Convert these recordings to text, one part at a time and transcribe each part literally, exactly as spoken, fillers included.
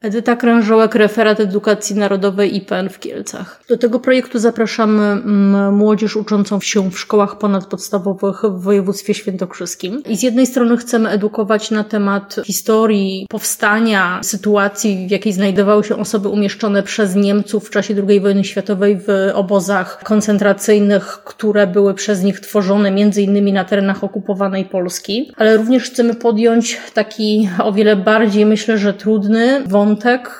Edyta Krążołek, referat Edukacji Narodowej I P N w Kielcach. Do tego projektu zapraszamy młodzież uczącą się w szkołach ponadpodstawowych w województwie świętokrzyskim. I z jednej strony chcemy edukować na temat historii powstania, sytuacji, w jakiej znajdowały się osoby umieszczone przez Niemców w czasie drugiej wojny światowej w obozach koncentracyjnych, które były przez nich tworzone między innymi na terenach okupowanej Polski. Ale również chcemy podjąć taki o wiele bardziej, myślę, że trudny wątek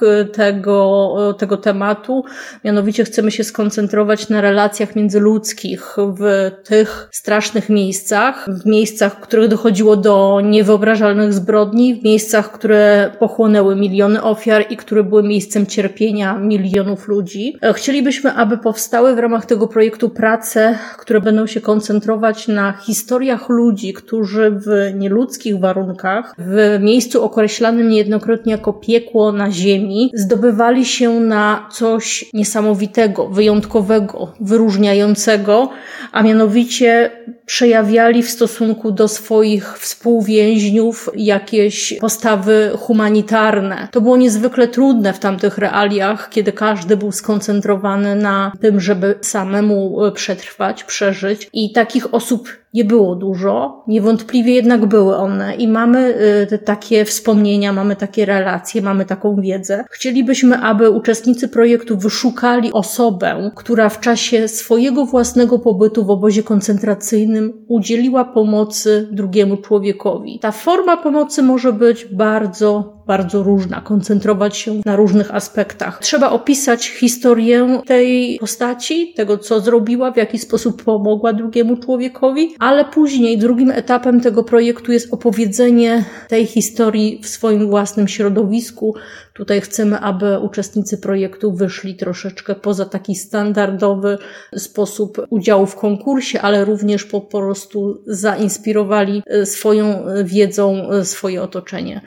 tego, tego tematu. Mianowicie chcemy się skoncentrować na relacjach międzyludzkich w tych strasznych miejscach, w miejscach, w których dochodziło do niewyobrażalnych zbrodni, w miejscach, które pochłonęły miliony ofiar i które były miejscem cierpienia milionów ludzi. Chcielibyśmy, aby powstały w ramach tego projektu prace, które będą się koncentrować na historiach ludzi, którzy w nieludzkich warunkach, w miejscu określanym niejednokrotnie jako piekło na ziemi, zdobywali się na coś niesamowitego, wyjątkowego, wyróżniającego, a mianowicie przejawiali w stosunku do swoich współwięźniów jakieś postawy humanitarne. To było niezwykle trudne w tamtych realiach, kiedy każdy był skoncentrowany na tym, żeby samemu przetrwać, przeżyć i takich osób nie było dużo, niewątpliwie jednak były one i mamy y, takie wspomnienia, mamy takie relacje, mamy taką wiedzę. Chcielibyśmy, aby uczestnicy projektu wyszukali osobę, która w czasie swojego własnego pobytu w obozie koncentracyjnym udzieliła pomocy drugiemu człowiekowi. Ta forma pomocy może być bardzo bardzo różna, koncentrować się na różnych aspektach. Trzeba opisać historię tej postaci, tego co zrobiła, w jaki sposób pomogła drugiemu człowiekowi, ale później drugim etapem tego projektu jest opowiedzenie tej historii w swoim własnym środowisku. Tutaj chcemy, aby uczestnicy projektu wyszli troszeczkę poza taki standardowy sposób udziału w konkursie, ale również po prostu zainspirowali swoją wiedzą swoje otoczenie.